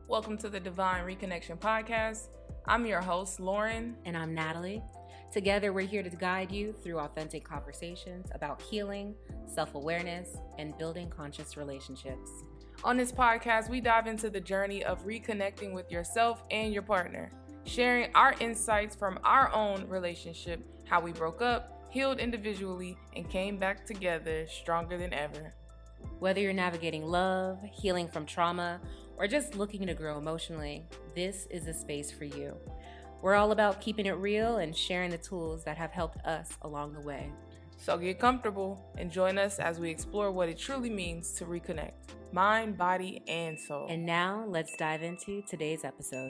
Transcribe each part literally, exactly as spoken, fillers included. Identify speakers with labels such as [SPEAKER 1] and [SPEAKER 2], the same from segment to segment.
[SPEAKER 1] Welcome to the Divine Reconnection Podcast. I'm your host, Lauren.
[SPEAKER 2] And I'm Natalie. Together, we're here to guide you through authentic conversations about healing, self-awareness, and building conscious relationships.
[SPEAKER 1] On this podcast, we dive into the journey of reconnecting with yourself and your partner, sharing our insights from our own relationship, how we broke up, healed individually, and came back together stronger than ever.
[SPEAKER 2] Whether you're navigating love, healing from trauma, or just looking to grow emotionally, this is a space for you. We're all about keeping it real and sharing the tools that have helped us along the way.
[SPEAKER 1] So get comfortable and join us as we explore what it truly means to reconnect, mind, body, and soul.
[SPEAKER 2] And now let's dive into today's episode.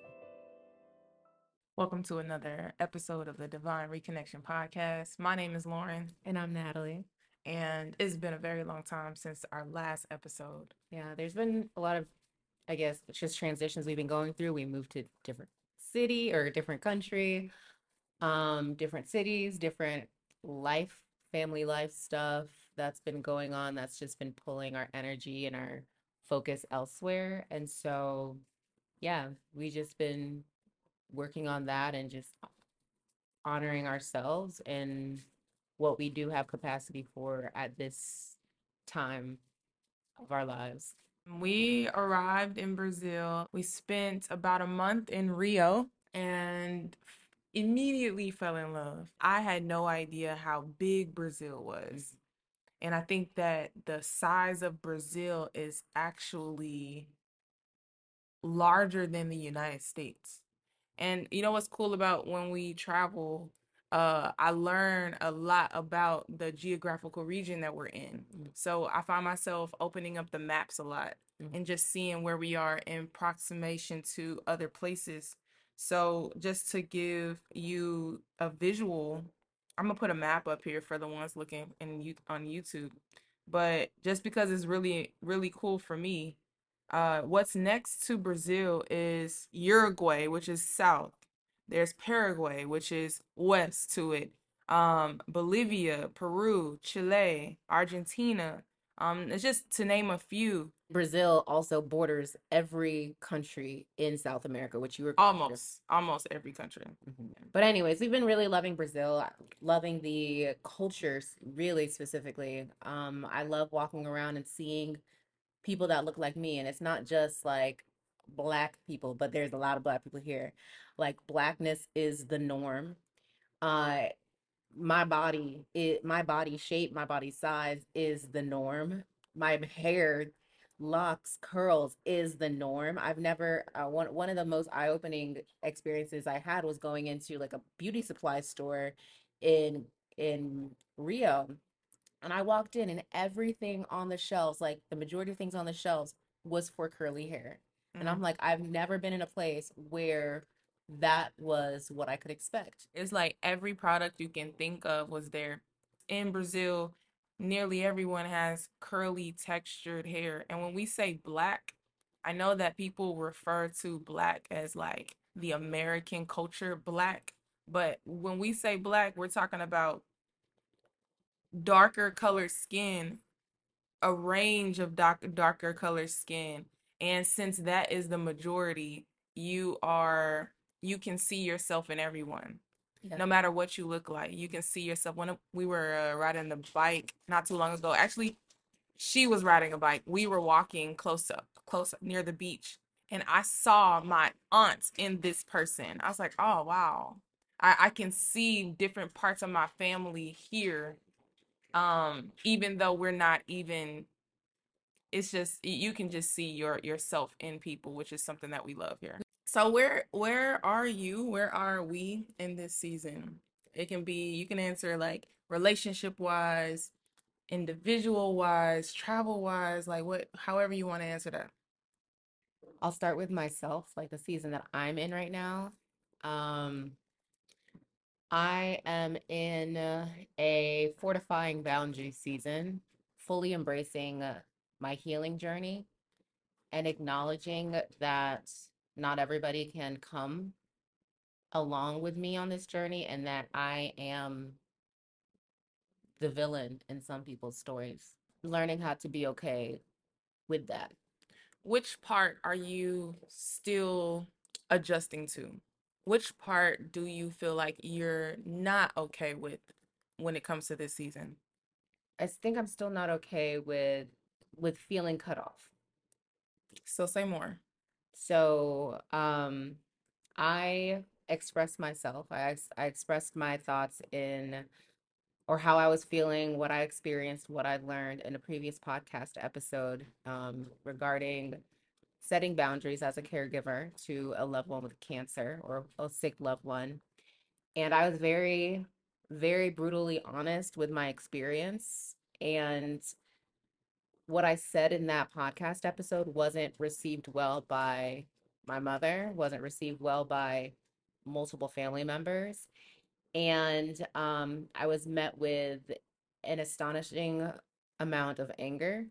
[SPEAKER 1] Welcome to another episode of the Divine Reconnection Podcast. My name is Lauren.
[SPEAKER 2] And I'm Natalie.
[SPEAKER 1] And it's been a very long time since our last episode.
[SPEAKER 2] Yeah, there's been a lot of, I guess, just transitions we've been going through. We moved to different city or different country, um, different cities, different life, family life stuff that's been going on. That's just been pulling our energy and our focus elsewhere. And so, yeah, we just been working on that and just honoring ourselves and what we do have capacity for at this time of our lives.
[SPEAKER 1] We arrived in Brazil. We spent about a month in Rio and immediately fell in love. I had no idea how big Brazil was. And I think that the size of Brazil is actually larger than the United States. And you know what's cool about when we travel? Uh, I learn a lot about the geographical region that we're in. Mm-hmm. So I find myself opening up the maps a lot mm-hmm. and just seeing where we are in proximation to other places. So just to give you a visual, I'm gonna put a map up here for the ones looking in on YouTube. But just because it's really, really cool for me, uh, what's next to Brazil is Uruguay, which is south. There's Paraguay, which is west to it. Um, Bolivia, Peru, Chile, Argentina. Um, it's just to name a few.
[SPEAKER 2] Brazil also borders every country in South America, which you were
[SPEAKER 1] almost, almost every country.
[SPEAKER 2] Mm-hmm. But anyways, we've been really loving Brazil, loving the cultures, really specifically. Um, I love walking around and seeing people that look like me, and it's not just like Black people, but there's a lot of Black people here. Like, Blackness is the norm. Uh, my body, it, my body shape, my body size is the norm. My hair, locks, curls is the norm. I've never, uh, one, one of the most eye-opening experiences I had was going into like a beauty supply store in, in Rio. And I walked in and everything on the shelves, like the majority of things on the shelves was for curly hair. Mm-hmm. And I'm like, I've never been in a place where that was what I could expect.
[SPEAKER 1] It's like every product you can think of was there. In Brazil, nearly everyone has curly textured hair. And when we say Black, I know that people refer to Black as like the American culture Black. But when we say Black, we're talking about darker colored skin, a range of dark, darker colored skin. And since that is the majority, you are you can see yourself in everyone. Yeah. No matter what you look like, you can see yourself. When we were uh, riding the bike not too long ago, actually, she was riding a bike. We were walking close up, close up near the beach, and I saw my aunt in this person. I was like, oh, wow. I, I can see different parts of my family here, um, even though we're not even, it's just, you can just see your yourself in people, which is something that we love here. So where where are you? Where are we in this season? It can be, you can answer like relationship wise, individual wise, travel wise, like what, however you want to answer that.
[SPEAKER 2] I'll start with myself, like the season that I'm in right now. Um, I am in uh, a fortifying boundary season, fully embracing uh, my healing journey and acknowledging that not everybody can come along with me on this journey and that I am the villain in some people's stories. Learning how to be okay with that.
[SPEAKER 1] which part are you still adjusting to? Which part do you feel like you're not okay with when it comes to this season?
[SPEAKER 2] I think I'm still not okay with with feeling cut off.
[SPEAKER 1] So say more.
[SPEAKER 2] So, um, I expressed myself. I ex I expressed my thoughts in or how I was feeling, what I experienced, what I learned in a previous podcast episode um, regarding setting boundaries as a caregiver to a loved one with cancer or a sick loved one. And I was very, very brutally honest with my experience. And what I said in that podcast episode wasn't received well by my mother, wasn't received well by multiple family members. And um, I was met with an astonishing amount of anger,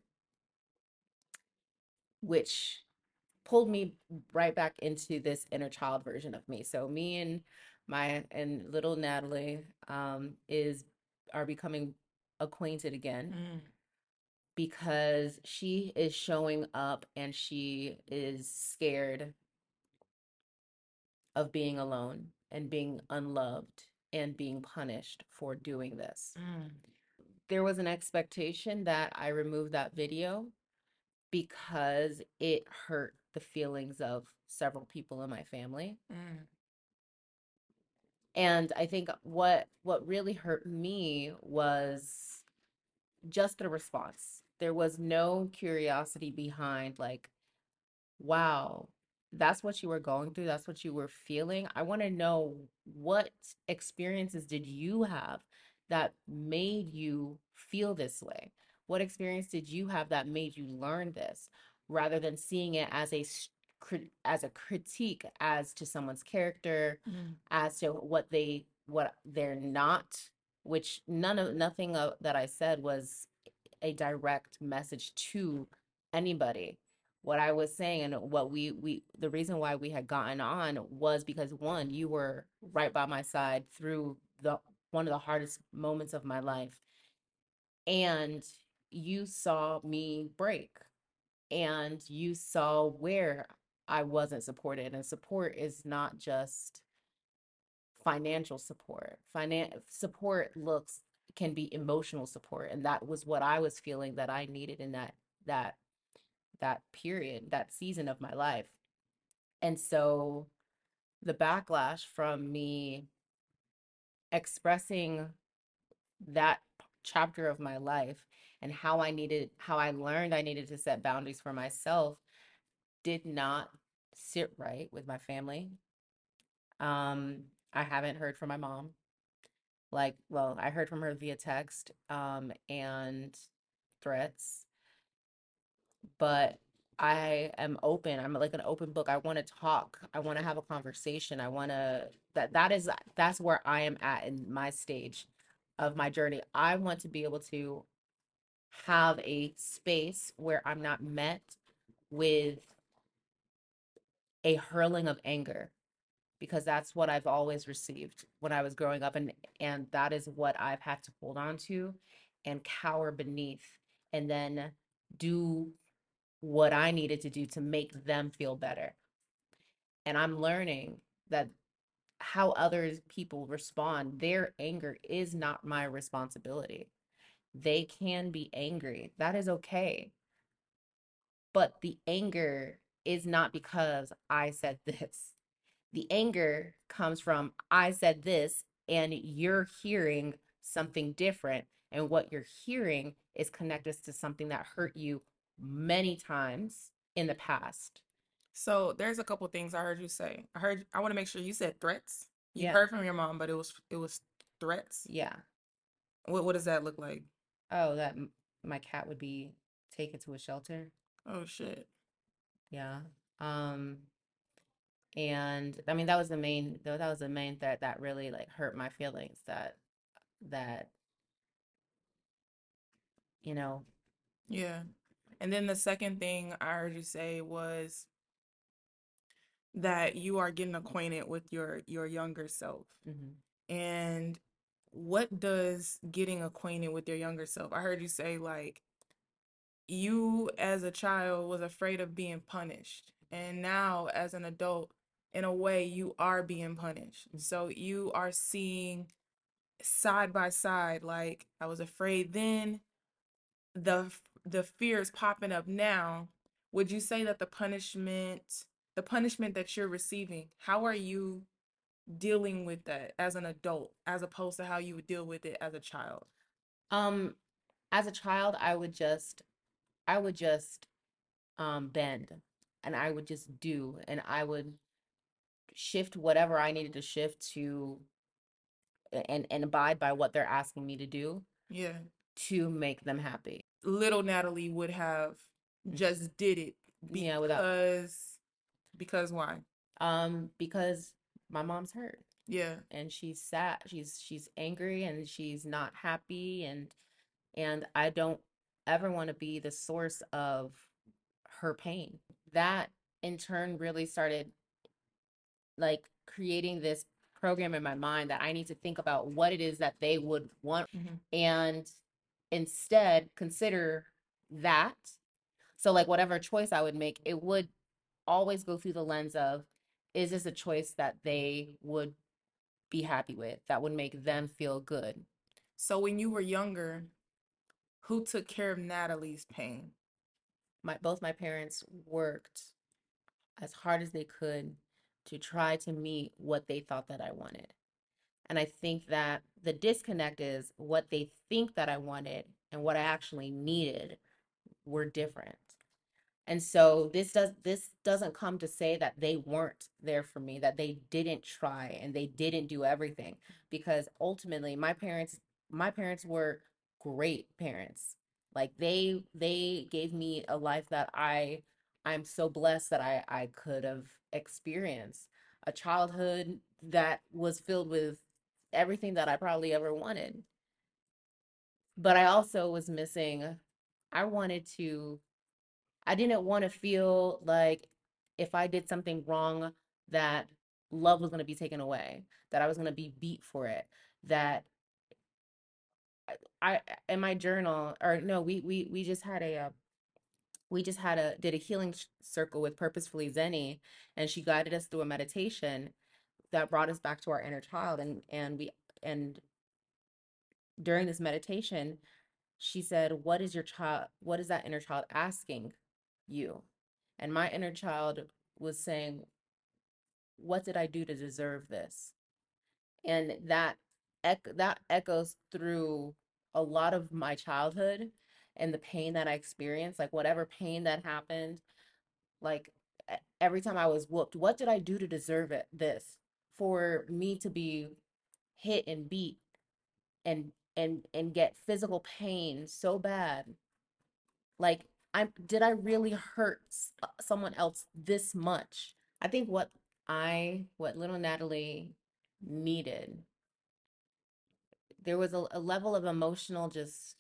[SPEAKER 2] which pulled me right back into this inner child version of me. So me and my and little Natalie um, is are becoming acquainted again
[SPEAKER 1] Mm,
[SPEAKER 2] because she is showing up and she is scared of being alone and being unloved and being punished for doing this.
[SPEAKER 1] mm,
[SPEAKER 2] There was an expectation that I remove that video because it hurt the feelings of several people in my family.
[SPEAKER 1] mm,
[SPEAKER 2] And I think what what really hurt me was just the response. There was no curiosity behind like, wow, that's what you were going through, that's what you were feeling. I want to know what experiences did you have that made you feel this way? What experience did you have that made you learn this rather than seeing it as a as a critique as to someone's character,
[SPEAKER 1] mm.
[SPEAKER 2] as to what they what they're not, which none of nothing of, that I said was a direct message to anybody. What I was saying and what we we the reason why we had gotten on was because one, you were right by my side through the one of the hardest moments of my life, and you saw me break, and you saw where I wasn't supported. And support is not just financial support. Finan- support looks can be emotional support, and that was what I was feeling that I needed in that that that period, that season of my life. And so the backlash from me expressing that chapter of my life and how I needed, how I learned I needed to set boundaries for myself did not sit right with my family. Um, I haven't heard from my mom. Like, well, I heard from her via text um, and threats, but I am open. I'm like an open book. I want to talk. I want to have a conversation. I want to that that is that's where I am at in my stage of my journey. I want to be able to have a space where I'm not met with a hurling of anger because that's what I've always received when I was growing up, and and that is what I've had to hold on to and cower beneath and then do what I needed to do to make them feel better. And I'm learning that how other people respond, their anger is not my responsibility. They can be angry. That is okay. But the anger is not because I said this. The anger comes from I said this and you're hearing something different. And what you're hearing is connected to something that hurt you many times in the past.
[SPEAKER 1] So there's a couple things I heard you say. I heard I want to make sure you said threats. You
[SPEAKER 2] Yeah.
[SPEAKER 1] heard from your mom, but it was it was threats.
[SPEAKER 2] Yeah.
[SPEAKER 1] What what does that look like?
[SPEAKER 2] Oh, that m- my cat would be taken to a shelter.
[SPEAKER 1] Oh shit.
[SPEAKER 2] Yeah. Um, and I mean that was the main though that was the main threat that really like hurt my feelings that that you know.
[SPEAKER 1] Yeah. And then the second thing I heard you say was that you are getting acquainted with your your younger self.
[SPEAKER 2] Mhm.
[SPEAKER 1] And what does getting acquainted with your younger self? I heard you say like you as a child was afraid of being punished, and now as an adult, in a way, you are being punished. So you are seeing side by side, like I was afraid then, the the fear is popping up now. Would you say that the punishment, the punishment that you're receiving, how are you dealing with that as an adult as opposed to how you would deal with it as a child?
[SPEAKER 2] Um, as a child, I would just, I would just um bend, and I would just do, and I would shift whatever I needed to shift to, and and abide by what they're asking me to do
[SPEAKER 1] Yeah.
[SPEAKER 2] to make them happy.
[SPEAKER 1] Little Natalie would have just did it
[SPEAKER 2] Yeah, without
[SPEAKER 1] because because why?
[SPEAKER 2] um because my mom's hurt,
[SPEAKER 1] Yeah.
[SPEAKER 2] and she's sad, she's she's angry, and she's not happy, and and I don't ever want to be the source of her pain. That in turn really started like creating this program in my mind that I need to think about what it is that they would want,
[SPEAKER 1] Mm-hmm.
[SPEAKER 2] and instead consider that. So like whatever choice I would make, it would always go through the lens of, is this a choice that they would be happy with, that would make them feel good?
[SPEAKER 1] So when you were younger, who took care of Natalie's pain?
[SPEAKER 2] My both my parents worked as hard as they could to try to meet what they thought that I wanted. And I think that the disconnect is what they think that I wanted and what I actually needed were different. And so this does this doesn't come to say that they weren't there for me, that they didn't try and they didn't do everything, because ultimately my parents my parents were great parents. Like they they gave me a life that I I'm so blessed that I I could have experienced, a childhood that was filled with everything that I probably ever wanted. But I also was missing, I wanted to I didn't want to feel like if I did something wrong, that love was going to be taken away, that I was going to be beat for it, that I in my journal, or no, we we we just had a uh, we just had a did a healing sh- circle with Purposefully Zenny, and she guided us through a meditation that brought us back to our inner child, and and we and during this meditation, she said, "What is your child? What is that inner child asking you?" And my inner child was saying, what did I do to deserve this? And that ec- that echoes through a lot of my childhood and the pain that I experienced, like whatever pain that happened, like e- every time I was whooped, what did I do to deserve it? This for me to be hit and beat and and and get physical pain so bad. Like I did I really hurt s- uh, someone else this much? I think what I what little Natalie needed, there was a, a level of emotional just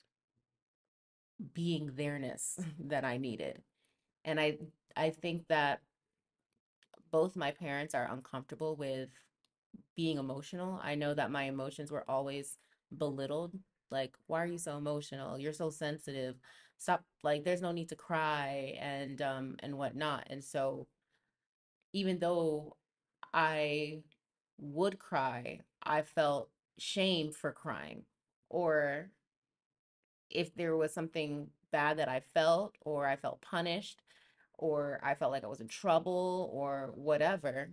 [SPEAKER 2] being there-ness that I needed. And I I think that both my parents are uncomfortable with being emotional. I know that my emotions were always belittled. Like, why are you so emotional? You're so sensitive. Stop, like there's no need to cry, and um and whatnot. And so even though I would cry, I felt shame for crying. Or if there was something bad that I felt, or I felt punished, or I felt like I was in trouble, or whatever,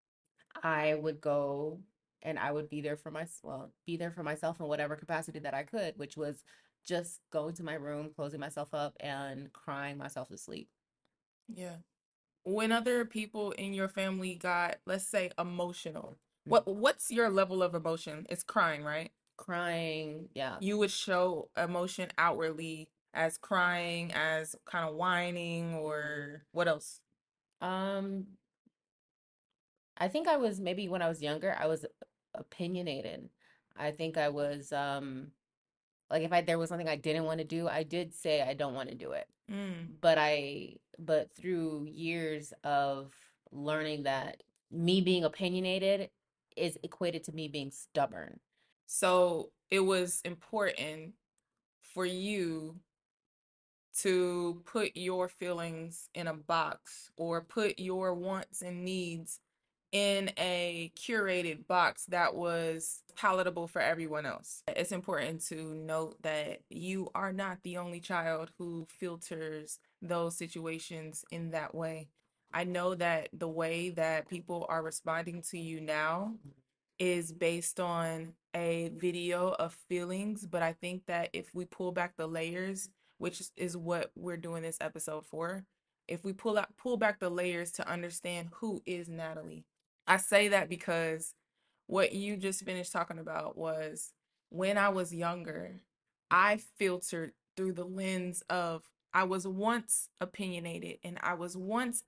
[SPEAKER 2] I would go and I would be there for my well, be there for myself in whatever capacity that I could, which was just going to my room, closing myself up, and crying myself to sleep.
[SPEAKER 1] Yeah. When other people in your family got, let's say, emotional,
[SPEAKER 2] Mm.
[SPEAKER 1] what what's your level of emotion? It's crying, right?
[SPEAKER 2] Crying, yeah.
[SPEAKER 1] You would show emotion outwardly as crying, as kind of whining, or what else?
[SPEAKER 2] Um, I think I was maybe when I was younger, I was opinionated. I think I was um like if I there was something I didn't want to do, I did say I don't want to do it.
[SPEAKER 1] Mm.
[SPEAKER 2] But I but through years of learning that me being opinionated is equated to me being stubborn.
[SPEAKER 1] So it was important for you to put your feelings in a box or put your wants and needs in a curated box that was palatable for everyone else. It's important to note that you are not the only child who filters those situations in that way. I know that the way that people are responding to you now is based on a video of feelings, but I think that if we pull back the layers, which is what we're doing this episode for, if we pull out pull back the layers to understand who is Natalie. I say that because what you just finished talking about was when I was younger, I filtered through the lens of I was once opinionated and I was once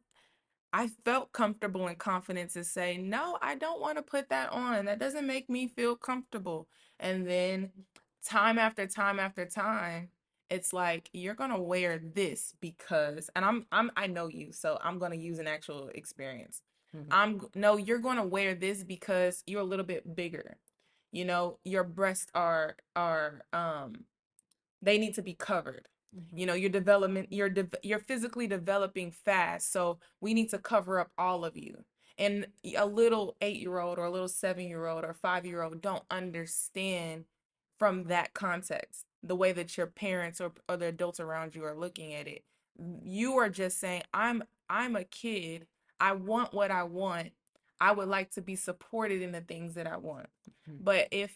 [SPEAKER 1] I felt comfortable and confident to say, no, I don't want to put that on. That doesn't make me feel comfortable. And then time after time after time, it's like you're gonna wear this because, and I'm I'm I know you, so I'm gonna use an actual experience.
[SPEAKER 2] Mhm.
[SPEAKER 1] I'm no, you're gonna wear this because you're a little bit bigger. You know, your breasts are are um they need to be covered.
[SPEAKER 2] Mhm.
[SPEAKER 1] You know, your development, you're de- you're physically developing fast, so we need to cover up all of you. And a little eight-year-old or a little seven-year-old or five-year-old don't understand from that context the way that your parents or, or the adults around you are looking at it. You are just saying, I'm I'm a kid. I want what I want. I would like to be supported in the things that I want.
[SPEAKER 2] Mhm.
[SPEAKER 1] But if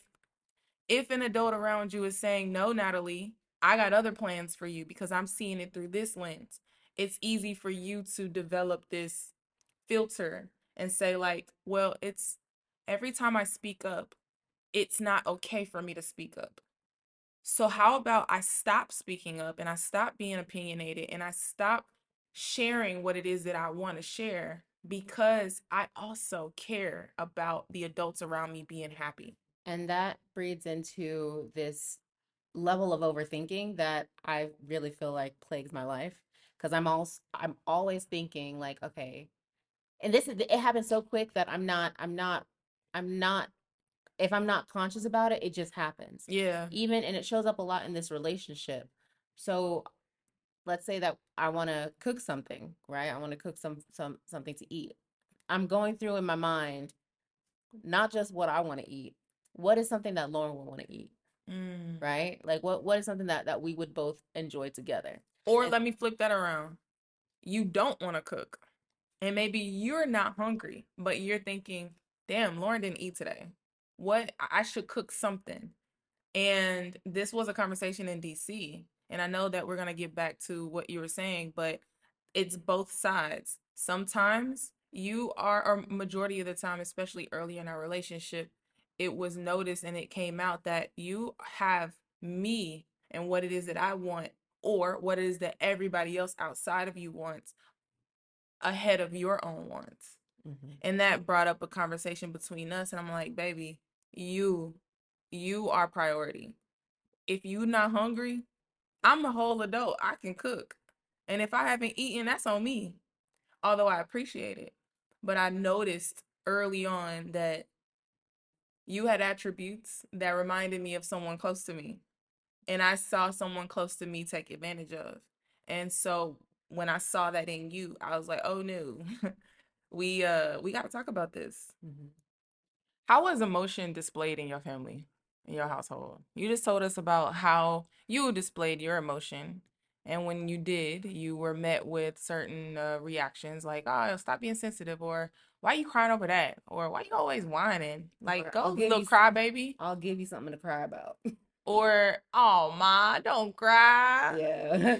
[SPEAKER 1] if an adult around you is saying, no, Natalie, I got other plans for you because I'm seeing it through this lens, it's easy for you to develop this filter and say, like, well, it's every time I speak up, it's not okay for me to speak up. So, how about I stop speaking up and I stop being opinionated and I stop sharing what it is that I want to share because I also care about the adults around me being happy.
[SPEAKER 2] And that breeds into this level of overthinking that I really feel like plagues my life because I'm also I'm always thinking like, okay, and this is it happens so quick that I'm not I'm not I'm not if I'm not conscious about it, it just happens.
[SPEAKER 1] Yeah.
[SPEAKER 2] Even and it shows up a lot in this relationship. So let's say that I want to cook something, right? I want to cook some some something to eat. I'm going through in my mind not just what I want to eat. What is something that Lauren would want to eat,
[SPEAKER 1] Mm.
[SPEAKER 2] right? Like what what is something that that we would both enjoy together?
[SPEAKER 1] Or
[SPEAKER 2] And
[SPEAKER 1] let me flip that around. You don't want to cook. And maybe you're not hungry, but you're thinking, damn, Lauren didn't eat today. What? I should cook something. And this was a conversation in D C. And I know that we're going to get back to what you were saying, but it's both sides. Sometimes you are, or majority of the time, especially early in our relationship, it was noticed and it came out that you have me and what it is that I want, or what it is that everybody else outside of you wants ahead of your own wants.
[SPEAKER 2] Mhm.
[SPEAKER 1] And that brought up a conversation between us. And I'm like, baby, you, you are priority. If you not hungry, I'm a whole adult. I can cook. And if I haven't eaten, that's on me. Although I appreciate it. But I noticed early on that you had attributes that reminded me of someone close to me. And I saw someone close to me take advantage of. And so when I saw that in you, I was like, oh no. we uh we got to talk about this.
[SPEAKER 2] Mhm.
[SPEAKER 1] How was emotion displayed in your family, in your household? You just told us about how you displayed your emotion. And when you did, you were met with certain uh, reactions like, oh, stop being sensitive, or why you crying over that? Or why you always whining? Like,
[SPEAKER 2] Or
[SPEAKER 1] go,
[SPEAKER 2] I'll give
[SPEAKER 1] little
[SPEAKER 2] you
[SPEAKER 1] crybaby.
[SPEAKER 2] I'll give you something to cry about.
[SPEAKER 1] Or, oh, ma, don't cry.
[SPEAKER 2] Yeah.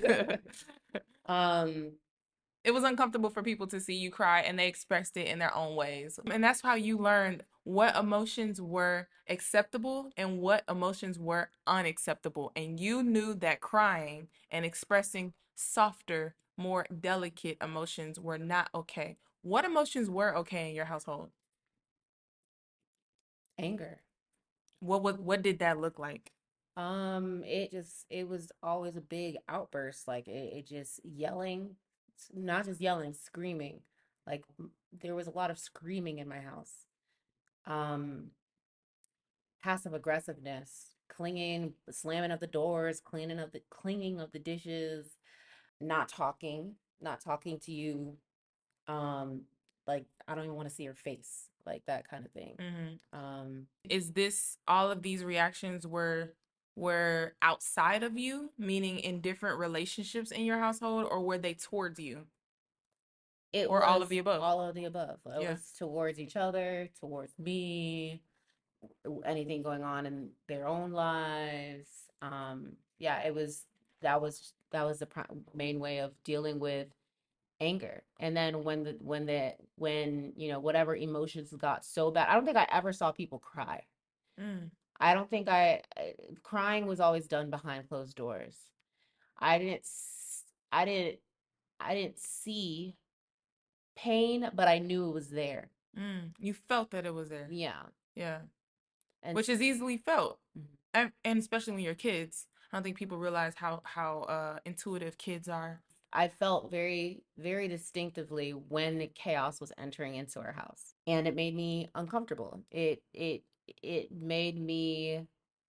[SPEAKER 2] um
[SPEAKER 1] It was uncomfortable for people to see you cry and they expressed it in their own ways. And that's how you learned what emotions were acceptable and what emotions were unacceptable. And you knew that crying and expressing softer, more delicate emotions were not okay. What emotions were okay in your household?
[SPEAKER 2] Anger.
[SPEAKER 1] What what what did that look like?
[SPEAKER 2] Um, it just it was always a big outburst, like it, it just yelling, s- not just yelling, screaming. Like m- there was a lot of screaming in my house. Um, passive aggressiveness, clinging, slamming of the doors, cleaning of the cleaning of the dishes. not talking, not talking to you, um, like I don't even want to see your face, like that kind of thing.
[SPEAKER 1] Hmm.
[SPEAKER 2] Um,
[SPEAKER 1] Is this all of these reactions were were outside of you, meaning in different relationships in your household, or were they towards you,
[SPEAKER 2] it
[SPEAKER 1] or all of
[SPEAKER 2] was
[SPEAKER 1] the above?
[SPEAKER 2] all of the above. It
[SPEAKER 1] Yeah.
[SPEAKER 2] was towards each other, towards me, anything going on in their own lives. Um, yeah, it was that was that was the pri- main way of dealing with anger. And then when the when the when you know whatever emotions got so bad, I don't think I ever saw people cry.
[SPEAKER 1] Mm,
[SPEAKER 2] I don't think I I- crying was always done behind closed doors. I didn't s- I didn't I didn't see pain, but I knew it was there.
[SPEAKER 1] mm. You felt that it was there.
[SPEAKER 2] Yeah.
[SPEAKER 1] Yeah.
[SPEAKER 2] And
[SPEAKER 1] Which is easily felt.
[SPEAKER 2] mhm.
[SPEAKER 1] And, and especially when you're kids. I don't think people realize how how uh intuitive kids are.
[SPEAKER 2] I felt very, very distinctively when chaos was entering into our house, and it made me uncomfortable. It it it made me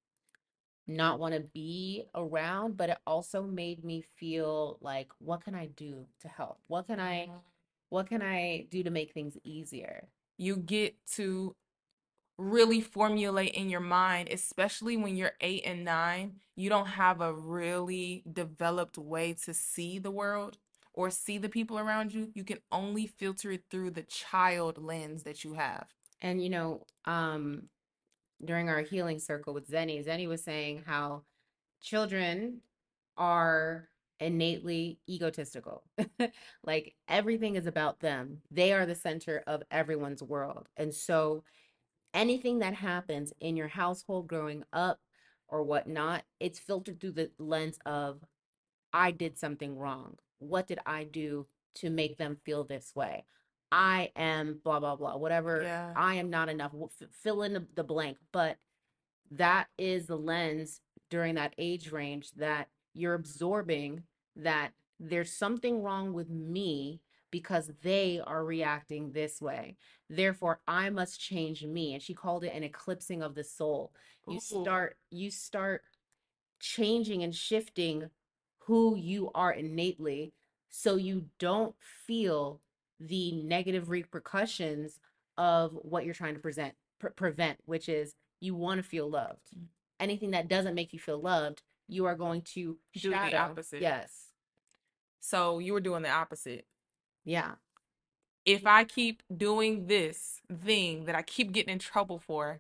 [SPEAKER 2] not want to be around, but it also made me feel like, what can I do to help? What can I what can I do to make things easier?
[SPEAKER 1] You get to really formulate in your mind, especially when you're eight and nine, you don't have a really developed way to see the world or see the people around you. You can only filter it through the child lens that you have.
[SPEAKER 2] And you know, um, during our healing circle with Zenny, Zenny was saying how children are innately egotistical. Like everything is about them. They are the center of everyone's world. And so anything that happens in your household growing up or whatnot, it's filtered through the lens of, I did something wrong. What did I do to make them feel this way? I am blah, blah, blah, whatever.
[SPEAKER 1] Yeah.
[SPEAKER 2] I am not enough. Fill in the, the blank. But that is the lens during that age range that you're absorbing, that there's something wrong with me because they are reacting this way. Therefore, I must change me. And she called it an eclipsing of the soul. You
[SPEAKER 1] Ooh.
[SPEAKER 2] start, you start changing and shifting who you are innately so you don't feel the negative repercussions of what you're trying to present pre- prevent, which is you want to feel loved. Anything that doesn't make you feel loved, you are going to
[SPEAKER 1] Do the
[SPEAKER 2] shadow.
[SPEAKER 1] opposite.
[SPEAKER 2] Yes.
[SPEAKER 1] So you were doing the opposite.
[SPEAKER 2] Yeah.
[SPEAKER 1] If I keep doing this thing that I keep getting in trouble for,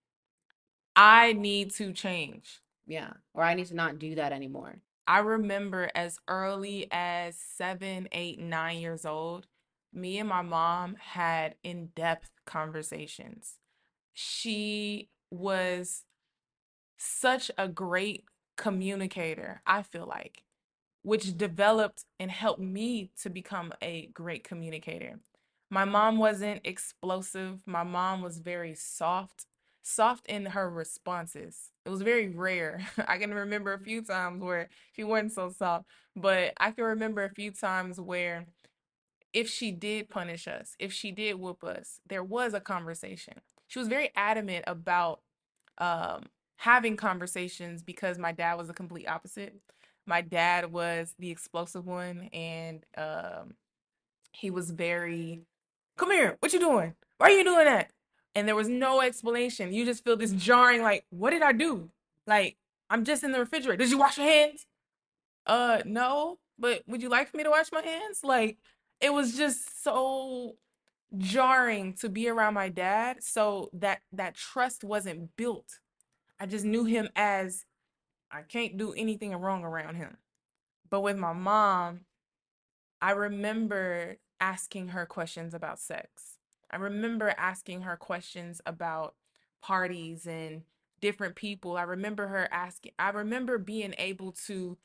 [SPEAKER 1] I need to change.
[SPEAKER 2] Yeah. Or I need to not do that anymore.
[SPEAKER 1] I remember as early as seven, eight, nine years old, me and my mom had in-depth conversations. She was such a great communicator, I feel like, which developed and helped me to become a great communicator. My mom wasn't explosive. My mom was very soft, soft in her responses. It was very rare. I can remember a few times where she wasn't so soft, but I can remember a few times where if she did punish us, if she did whoop us, there was a conversation. She was very adamant about um, having conversations because my dad was a complete opposite. My dad was the explosive one, and um, he was very, come here, what you doing? Why are you doing that? And there was no explanation. You just feel this jarring, like, what did I do? Like, I'm just in the refrigerator. Did you wash your hands? Uh, no, but would you like for me to wash my hands? Like, it was just so jarring to be around my dad. So that that trust wasn't built. I just knew him as I can't do anything wrong around him. But with my mom, I remember asking her questions about sex. I remember asking her questions about parties and different people. I remember her asking, I remember being able to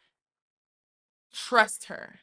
[SPEAKER 1] trust her.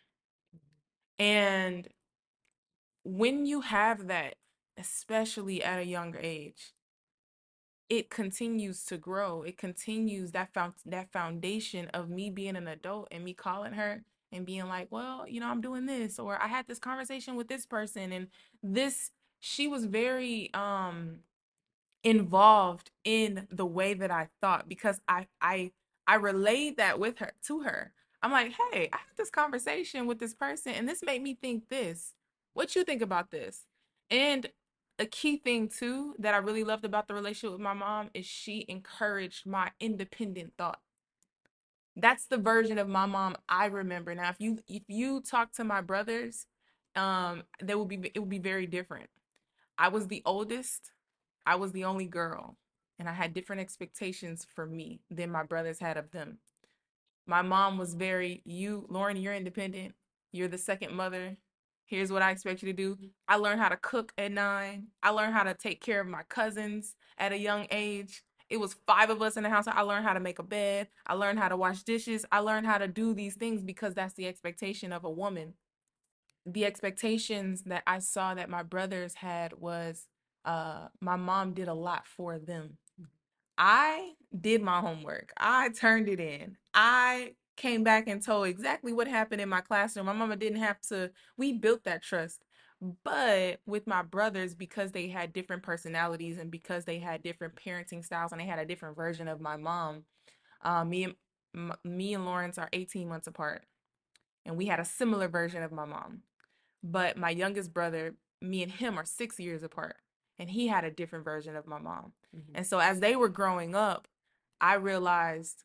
[SPEAKER 1] And when you have that, especially at a younger age, it continues to grow. It continues that found that foundation of me being an adult and me calling her and being like, well, you know, I'm doing this, or I had this conversation with this person, and this she was very um involved in the way that I thought because I I I relayed that with her to her. I'm like, hey, I had this conversation with this person and this made me think this. What you think about this? And a key thing too that I really loved about the relationship with my mom is she encouraged my independent thought. That's the version of my mom I remember. Now, if you if you talk to my brothers, um, they will be it will be very different. I was the oldest. I was the only girl, and I had different expectations for me than my brothers had of them. My mom was very, you, Lauren, you're independent. You're the second mother. Here's what I expect you to do. I learned how to cook at nine. I learned how to take care of my cousins at a young age. It was five of us in the house. I learned how to make a bed. I learned how to wash dishes. I learned how to do these things because that's the expectation of a woman. The expectations that I saw that my brothers had was uh, my mom did a lot for them. I did my homework. I turned it in. I came back and told exactly what happened in my classroom. My mama didn't have to, we built that trust. But with my brothers, because they had different personalities and because they had different parenting styles and they had a different version of my mom, uh, me and m- me and Lawrence are eighteen months apart, and we had a similar version of my mom. But my youngest brother, me and him are six years apart, and he had a different version of my mom. Mm-hmm. And so as they were growing up, I realized,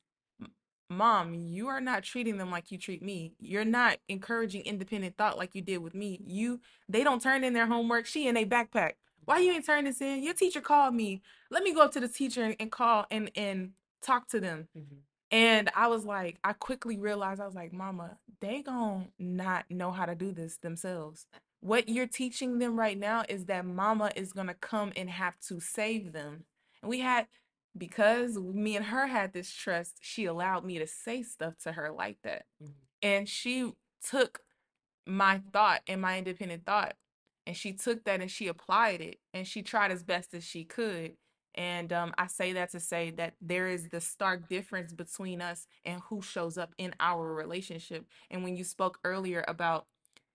[SPEAKER 1] Mom, you are not treating them like you treat me. You're not encouraging independent thought like you did with me. You, they don't turn in their homework. She in a backpack. Why you ain't turn this in? Your teacher called me. Let me go up to the teacher and, and call and and talk to them. Mm-hmm. And I was like, I quickly realized, I was like, Mama, they gon' not know how to do this themselves. What you're teaching them right now is that Mama is gonna come and have to save them. And we had, because me and her had this trust, she allowed me to say stuff to her like that. Mm-hmm. And she took my thought and my independent thought, and she took that and she applied it, and she tried as best as she could. And um, I say that to say that there is the stark difference between us and who shows up in our relationship. And when you spoke earlier about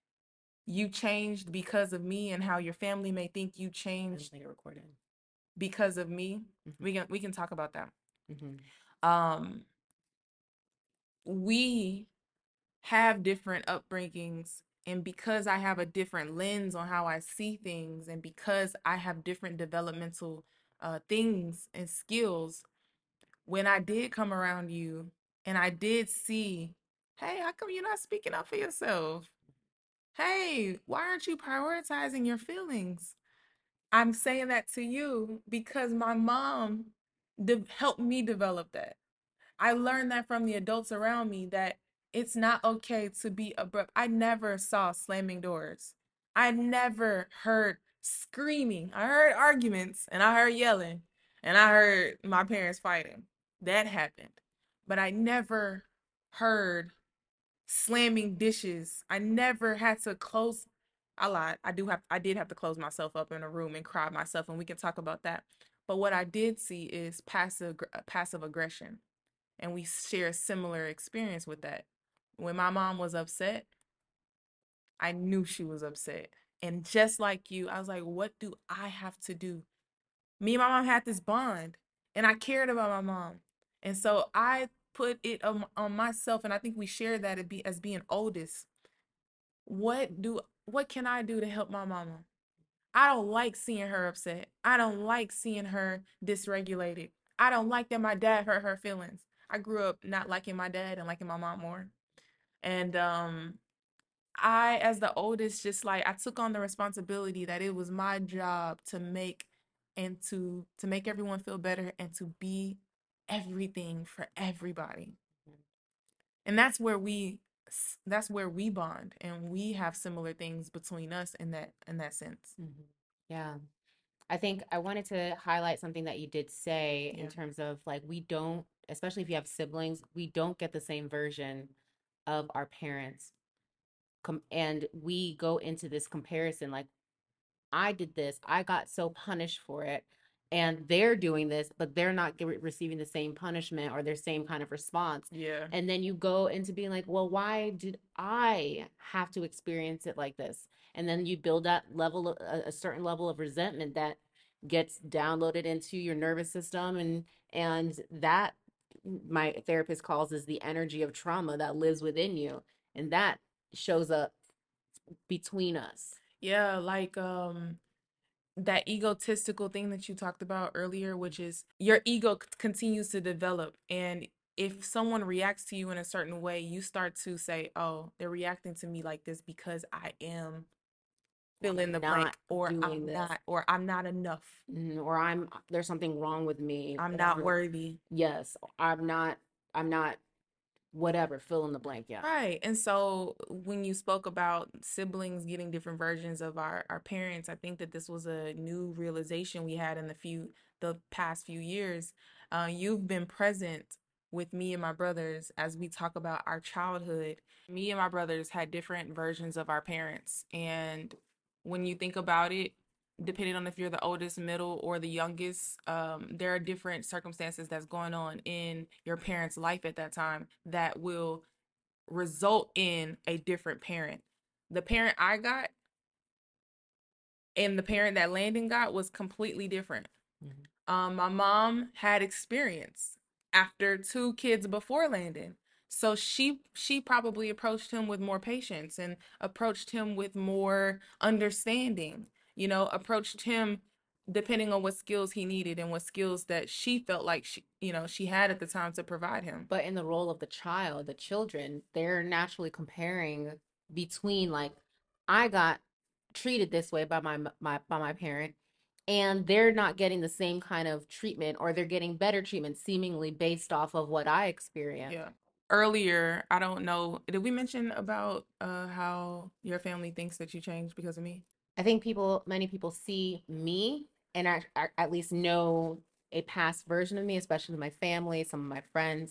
[SPEAKER 1] you changed because of me and how your family may think you changed because of me, mm-hmm. we can we can talk about that. Mm-hmm. Um, we have different upbringings, and because I have a different lens on how I see things, and because I have different developmental uh, things and skills, when I did come around you and I did see, hey, how come you're not speaking up for yourself? Hey, why aren't you prioritizing your feelings? I'm saying that to you because my mom de- helped me develop that. I learned that from the adults around me, that it's not okay to be abrupt. I never saw slamming doors. I never heard screaming. I heard arguments and I heard yelling and I heard my parents fighting. That happened. But I never heard slamming dishes. I never had to close. I lied. I do have I did have to close myself up in a room and cry myself, and we can talk about that. But what I did see is passive passive aggression, and we share a similar experience with that. When my mom was upset, I knew she was upset. And just like you, I was like, what do I have to do? Me and my mom had this bond, and I cared about my mom. And so I put it on, on myself, and I think we share that as, be, as being oldest. What do what can I do to help my mama? I don't like seeing her upset. I don't like seeing her dysregulated. I don't like that my dad hurt her feelings. I grew up not liking my dad and liking my mom more. And um I, as the oldest, just like I took on the responsibility that it was my job to make and to to make everyone feel better and to be everything for everybody. And that's where we that's where we bond, and we have similar things between us in that in that sense.
[SPEAKER 2] Mm-hmm. Yeah. I think I wanted to highlight something that you did say
[SPEAKER 1] Yeah.
[SPEAKER 2] in terms of like, we don't, especially if you have siblings, we don't get the same version of our parents. Com- and we go into this comparison like, I did this, I got so punished for it, and they're doing this, but they're not ge- receiving the same punishment or their same kind of response.
[SPEAKER 1] Yeah.
[SPEAKER 2] And then you go into being like, well, why did I have to experience it like this? And then you build that level of a, a certain level of resentment that gets downloaded into your nervous system, and and that my therapist calls is the energy of trauma that lives within you, and that shows up between us.
[SPEAKER 1] Yeah, like um that egotistical thing that you talked about earlier, which is your ego c- continues to develop. And if someone reacts to you in a certain way, you start to say, oh, they're reacting to me like this because I am
[SPEAKER 2] Or
[SPEAKER 1] fill in the
[SPEAKER 2] I'm not
[SPEAKER 1] blank, or
[SPEAKER 2] doing
[SPEAKER 1] I'm
[SPEAKER 2] this.
[SPEAKER 1] not, or I'm not enough.
[SPEAKER 2] Mhm. Or I'm there's something wrong with me,
[SPEAKER 1] I'm not
[SPEAKER 2] or
[SPEAKER 1] worthy.
[SPEAKER 2] yes, I'm not I'm not whatever, fill in the blank, yeah.
[SPEAKER 1] Right. And so when you spoke about siblings getting different versions of our, our parents, I think that this was a new realization we had in the few the past few years. Uh, you've been present with me and my brothers as we talk about our childhood. Me and my brothers had different versions of our parents. And when you think about it, depending on if you're the oldest, middle, or the youngest, um, there are different circumstances that's going on in your parents' life at that time that will result in a different parent. The parent I got and the parent that Landon got was completely different.
[SPEAKER 2] Mhm.
[SPEAKER 1] Um, my mom had experience after two kids before Landon. So she she probably approached him with more patience and approached him with more understanding, you know, approached him depending on what skills he needed and what skills that she felt like she, you know, she had at the time to provide him.
[SPEAKER 2] But in the role of the child, the children, they're naturally comparing between like I got treated this way by my my by my parent, and they're not getting the same kind of treatment, or they're getting better treatment seemingly based off of what I experienced.
[SPEAKER 1] Yeah. Earlier, I don't know, did we mention about uh how your family thinks that you changed because of me?
[SPEAKER 2] I think people, many people see me and I, I at least know a past version of me, especially my family, some of my friends,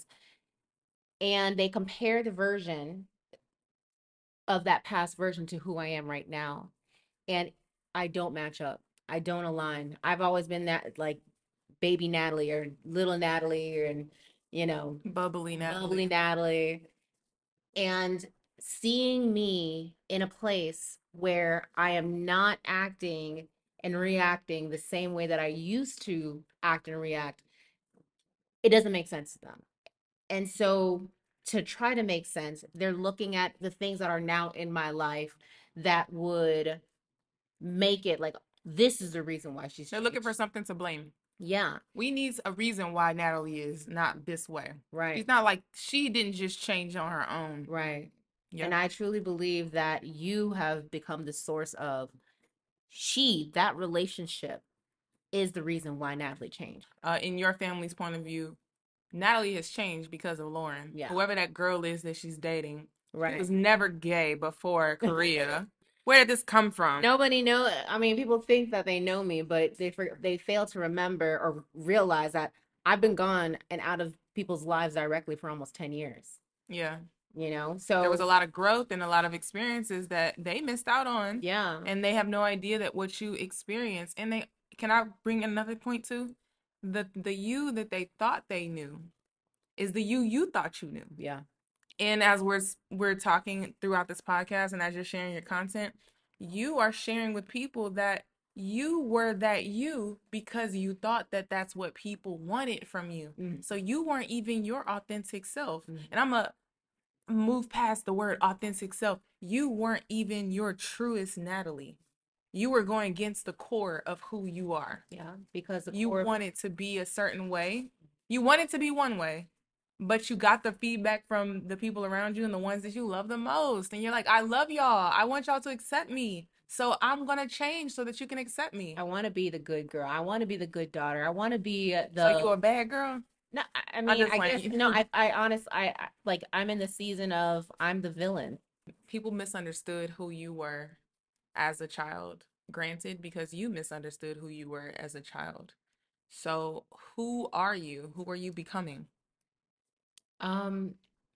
[SPEAKER 2] and they compare the version of that past version to who I am right now. And I don't match up. I don't align. I've always been that like baby Natalie or little Natalie, or, and you know,
[SPEAKER 1] Bubbly
[SPEAKER 2] bubbly
[SPEAKER 1] Natalie.
[SPEAKER 2] Natalie. And seeing me in a place where I am not acting and reacting the same way that I used to act and react, it doesn't make sense to them. And so to try to make sense, they're looking at the things that are now in my life that would make it like this is the reason why she's
[SPEAKER 1] They're looking for
[SPEAKER 2] changed.
[SPEAKER 1] something to blame.
[SPEAKER 2] Yeah,
[SPEAKER 1] We need a reason why Natalie is not this way.
[SPEAKER 2] right,
[SPEAKER 1] She's not like she didn't just change on her own.
[SPEAKER 2] right. And
[SPEAKER 1] Yep.
[SPEAKER 2] I truly believe that you have become the source of she, that relationship is the reason why Natalie changed.
[SPEAKER 1] Uh, in your family's point of view, Natalie has changed because of Lauren.
[SPEAKER 2] Yeah,
[SPEAKER 1] Whoever that girl is that she's dating, she
[SPEAKER 2] right.
[SPEAKER 1] was never gay before Korea. Where did this come from?
[SPEAKER 2] Nobody know. I mean, people think that they know me, but they for, they fail to remember or realize that I've been gone and out of people's lives directly for almost ten years.
[SPEAKER 1] Yeah.
[SPEAKER 2] You know,
[SPEAKER 1] There was
[SPEAKER 2] so
[SPEAKER 1] a lot of growth and a lot of experiences that they missed out on,
[SPEAKER 2] yeah,
[SPEAKER 1] and they have no idea that what you experienced. And they can I bring another point too? The the you that they thought they knew is the you you thought you knew.
[SPEAKER 2] yeah,
[SPEAKER 1] And as we're we're talking throughout this podcast and as you're sharing your content, you are sharing with people that you were that you because you thought that that's what people wanted from you.
[SPEAKER 2] mm-hmm.
[SPEAKER 1] So you weren't even your authentic self.
[SPEAKER 2] Mm-hmm.
[SPEAKER 1] And I'm a move past the word authentic self. You weren't even your truest Natalie. You were going against the core of who you are.
[SPEAKER 2] Yeah, because the
[SPEAKER 1] You
[SPEAKER 2] core of
[SPEAKER 1] wanted to be a certain way. You wanted to be one way, but you got the feedback from the people around you and the ones that you love the most. And you're like, I love y'all. I want y'all to accept me. So I'm going to change so that you can accept me.
[SPEAKER 2] I want to be the good girl. I want to be the good daughter. I want to be uh,
[SPEAKER 1] So you
[SPEAKER 2] the
[SPEAKER 1] a bad girl?
[SPEAKER 2] no. I I
[SPEAKER 1] I
[SPEAKER 2] mean,
[SPEAKER 1] just
[SPEAKER 2] I guess
[SPEAKER 1] like
[SPEAKER 2] no. I I honest. I, I like. I'm in the season of I'm the villain.
[SPEAKER 1] people misunderstood who you were as a child. Granted, because you misunderstood who you were as a child. So who are you? Who are you becoming?
[SPEAKER 2] Um,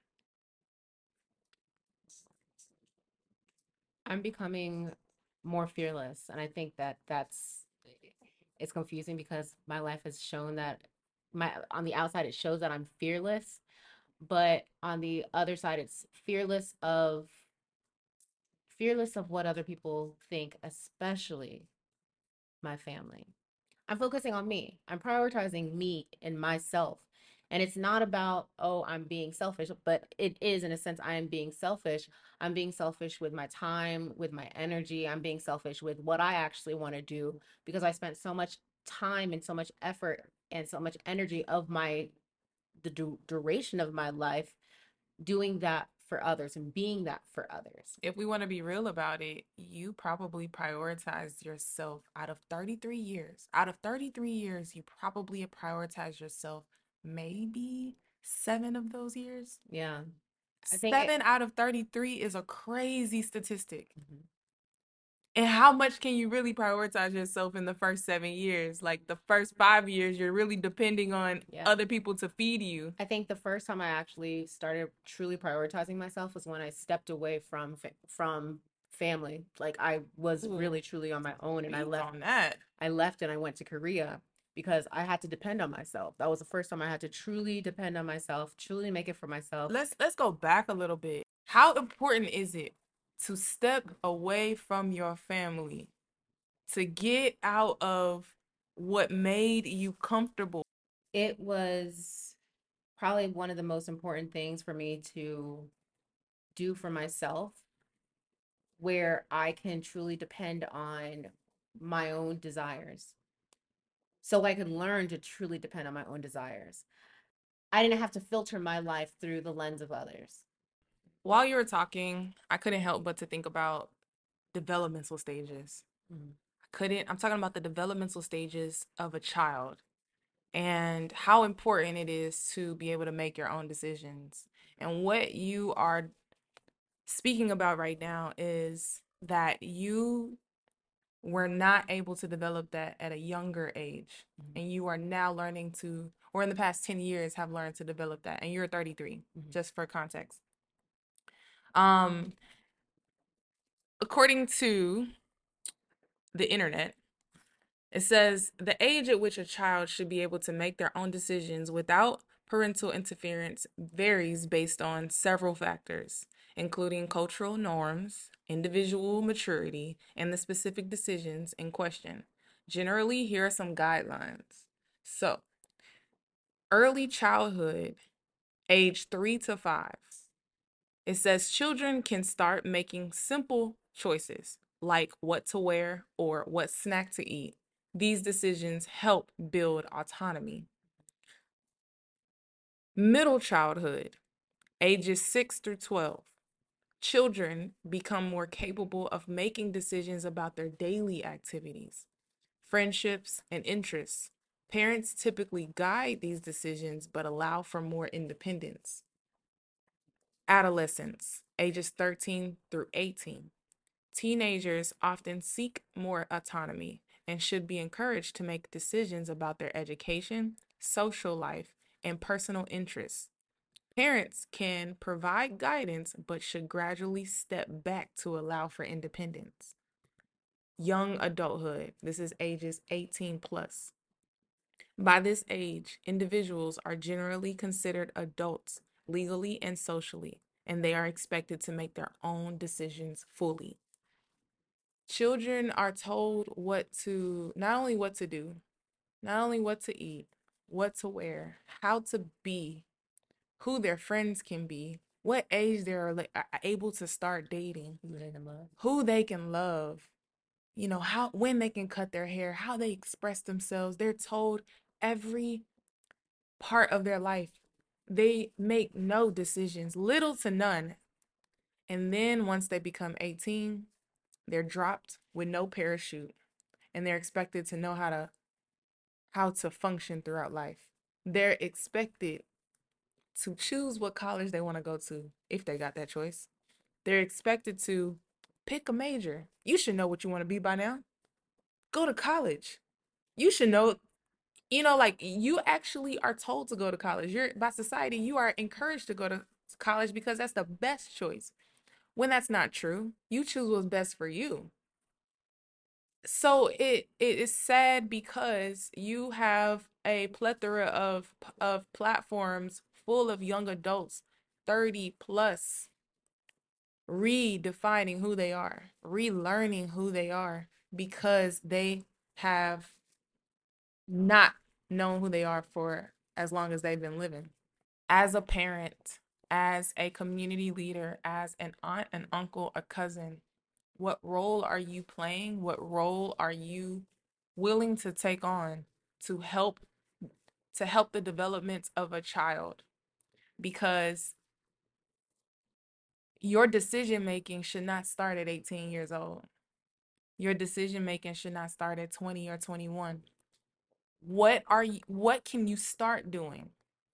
[SPEAKER 2] I'm becoming more fearless, and I think that that's it's confusing because my life has shown that my on the outside it shows that I'm fearless, but on the other side it's fearless of fearless of what other people think, especially my family. I'm focusing on me. I'm prioritizing me and myself. And it's not about, oh, I'm being selfish, but it is in a sense, I am being selfish. I'm being selfish with my time, with my energy. I'm being selfish with what I actually want to do because I spent so much time and so much effort and so much energy of my the du- duration of my life doing that for others and being that for others.
[SPEAKER 1] If we want to be real about it, you probably prioritized yourself out of thirty-three years. Out of thirty-three years, you probably prioritized yourself maybe seven of those years.
[SPEAKER 2] Yeah. I think it,
[SPEAKER 1] Seven out of thirty-three is a crazy statistic.
[SPEAKER 2] Mhm.
[SPEAKER 1] And how much can you really prioritize yourself in the first seven years? Like the first five years, you're really depending on
[SPEAKER 2] Yeah.
[SPEAKER 1] other people to feed you.
[SPEAKER 2] I think the first time I actually started truly prioritizing myself was when I stepped away from fa- from family. Like I was
[SPEAKER 1] Ooh,
[SPEAKER 2] really truly on my own, and I
[SPEAKER 1] speak
[SPEAKER 2] left.
[SPEAKER 1] on that.
[SPEAKER 2] I left and I went to Korea because I had to depend on myself. That was the first time I had to truly depend on myself, truly make it for myself.
[SPEAKER 1] Let's let's go back a little bit. How important is it to step away from your family, to get out of what made you comfortable?
[SPEAKER 2] It was probably one of the most important things for me to do for myself where I can truly depend on my own desires. So I could learn to truly depend on my own desires. I didn't have to filter my life through the lens of others.
[SPEAKER 1] While you were talking, I couldn't help but to think about developmental stages.
[SPEAKER 2] Mm.
[SPEAKER 1] I couldn't, I'm talking about the developmental stages of a child and how important it is to be able to make your own decisions. And what you are speaking about right now is that you were not able to develop that at a younger age.
[SPEAKER 2] Mhm.
[SPEAKER 1] And you are now learning to, or in the past ten years, have learned to develop that. And you're thirty-three,
[SPEAKER 2] Mhm.
[SPEAKER 1] just for context. Um, according to the internet, it says the age at which a child should be able to make their own decisions without parental interference varies based on several factors, including cultural norms, individual maturity, and the specific decisions in question. Generally, here are some guidelines. So, early childhood, age three to five. It says children can start making simple choices like what to wear or what snack to eat. These decisions help build autonomy. Middle childhood, ages six through twelve. Children become more capable of making decisions about their daily activities, friendships, and interests. Parents typically guide these decisions but allow for more independence. Adolescence, ages thirteen through eighteen. Teenagers often seek more autonomy and should be encouraged to make decisions about their education, social life, and personal interests. Parents can provide guidance but should gradually step back to allow for independence. Young adulthood, this is ages eighteen plus. By this age, individuals are generally considered adults legally and socially, and they are expected to make their own decisions fully. Children are told what to, not only what to do, not only what to eat, what to wear, how to be, who their friends can be, what age they're like, able to start dating,
[SPEAKER 2] Who they can love.
[SPEAKER 1] who they can love, you know, how when they can cut their hair, how they express themselves. They're told every part of their life. They make no decisions, little to none. And then once they become eighteen, they're dropped with no parachute and they're expected to know how to how to function throughout life. They're expected to choose what college they want to go to if they got that choice. They're expected to pick a major. You should know what you want to be by now. Go to college. You should know, you know, like you actually are told to go to college. You're by society, you are encouraged to go to college because that's the best choice. When that's not true, you choose what's best for you. So it it is sad because you have a plethora of of platforms full of young adults, thirty plus, redefining who they are, relearning who they are because they have not known who they are for as long as they've been living. As a parent, as a community leader, as an aunt, an uncle, a cousin, what role are you playing? What role are you willing to take on to help to help the development of a child? Because your decision making should not start at eighteen years old. Your decision making should not start at twenty or twenty-one. What are you what can you start doing,